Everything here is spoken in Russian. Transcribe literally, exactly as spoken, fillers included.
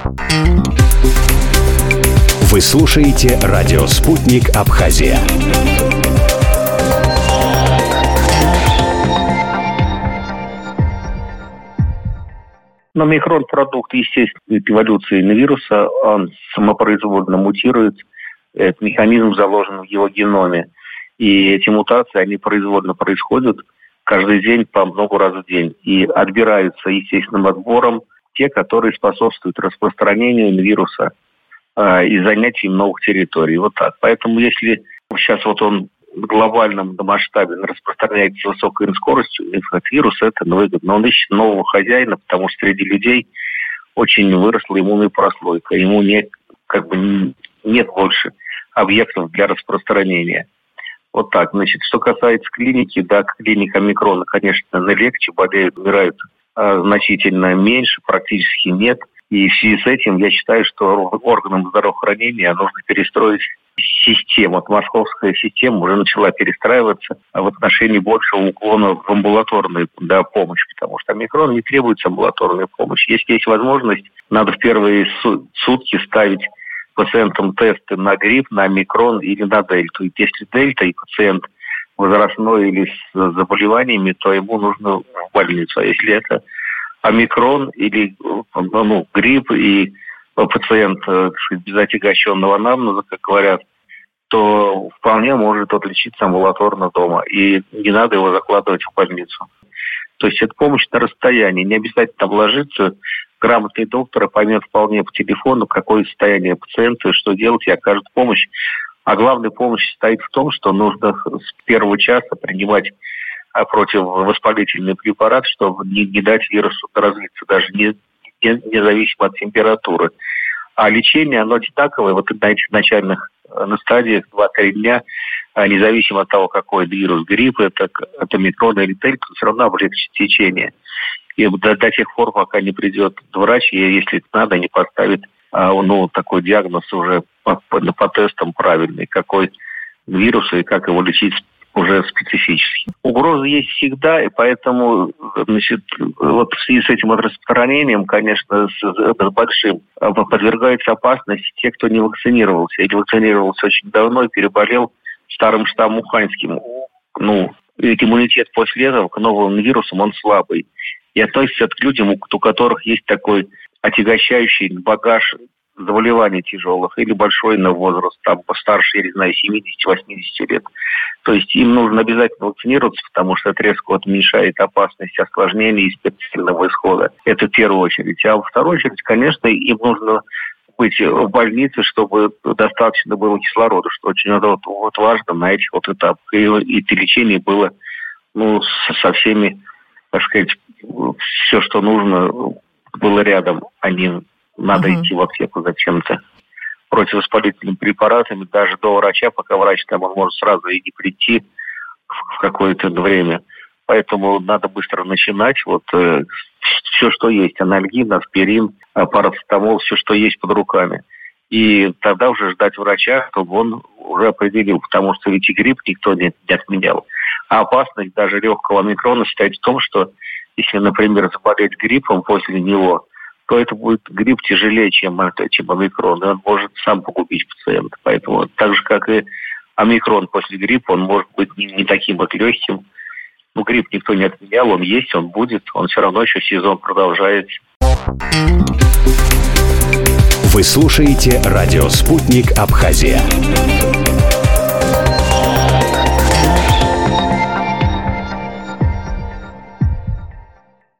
Вы слушаете радио «Спутник Абхазия». Но микрон-продукт, естественно, эволюции вируса, он самопроизвольно мутирует. Этот механизм заложен в его геноме. И эти мутации, они произвольно происходят каждый день по много раз в день. И отбираются естественным отбором те, которые способствуют распространению вируса э, и занятию новых территорий. Вот так. Поэтому если сейчас вот он в глобальном масштабе распространяется с высокой скоростью, этот вирус это выгодно. Он ищет нового хозяина, потому что среди людей очень выросла иммунная прослойка. Ему не, как бы нет больше объектов для распространения. Вот так. Значит, что касается клиники, да, клиника омикрона, конечно, легче, болеют, умирают а, значительно меньше, практически нет. И в связи с этим я считаю, что органам здравоохранения нужно перестроить систему. Вот московская система уже начала перестраиваться в отношении большего уклона в амбулаторную, да, помощь, потому что омикрон не требуется амбулаторной помощи. Если есть возможность, надо в первые сутки ставить пациентам тесты на грипп, на омикрон или на дельту. И если дельта и пациент возрастной или с заболеваниями, то ему нужно в больницу. А если это омикрон или ну, грипп и пациент без отягощенного анамнеза, как говорят, то вполне может отличиться амбулаторно дома. И не надо его закладывать в больницу. То есть это помощь на расстоянии. Не обязательно вложиться. Грамотный доктор поймет вполне по телефону, какое состояние пациента, что делать, и окажет помощь. А главная помощь состоит в том, что нужно с первого часа принимать противовоспалительный препарат, чтобы не, не дать вирусу развиться, даже не, не, независимо от температуры. А лечение, оно одинаковое. Вот на этих начальных на стадиях два-три дня, независимо от того, какой вирус, грипп, это, это микрон или дельта, все равно облегчит течение. И до, до тех пор, пока не придет врач, и если надо, не поставит ну, такой диагноз уже по, по, по тестам правильный, какой вирус и как его лечить уже специфически. Угрозы есть всегда, и поэтому, значит, вот в связи с этим распространением, конечно, с, с большим подвергаются опасности те, кто не вакцинировался. Или вакцинировался очень давно и переболел старым штаммом уханьским. Ну, иммунитет после этого к новым вирусам, он слабый. И относится к людям, у которых есть такой отягощающий багаж заболеваний тяжелых или большой на возраст, там, постарше, я не знаю, семьдесят-восемьдесят лет. То есть им нужно обязательно вакцинироваться, потому что это резко уменьшает опасность осложнений и смертельного исхода. Это в первую очередь. А во вторую очередь, конечно, им нужно быть в больнице, чтобы достаточно было кислорода, что очень вот, вот важно на этих вот этапах. И, и это лечение было ну, со всеми, так сказать, все, что нужно, было рядом, а не надо uh-huh. идти в аптеку зачем-то. Противовоспалительными препаратами, даже до врача, пока врач там, он может сразу и не прийти в какое-то время. Поэтому надо быстро начинать. Вот э, все, что есть, анальгин, аспирин, парацетамол, все, что есть под руками. И тогда уже ждать врача, чтобы он уже определил, потому что ведь и грипп никто не, не отменял. А опасность даже легкого омикрона состоит в том, что если, например, заболеть гриппом после него, то это будет грипп тяжелее, чем, чем омикрон, и он может сам погубить пациента. Поэтому так же, как и омикрон после гриппа, он может быть не, не таким вот легким. Ну, грипп никто не отменял, он есть, он будет, он все равно еще сезон продолжается. Вы слушаете радио «Спутник Абхазия».